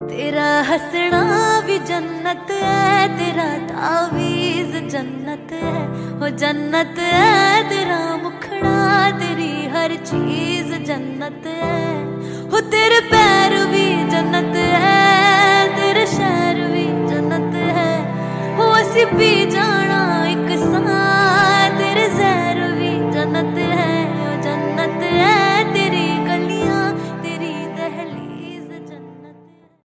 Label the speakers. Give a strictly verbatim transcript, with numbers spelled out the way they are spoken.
Speaker 1: तेरा हंसना भी जन्नत है, तेरा तावीज़ जन्नत है, हो जन्नत है तेरा मुखड़ा, तेरी हर चीज जन्नत है, हो तेरे पैर भी जन्नत है।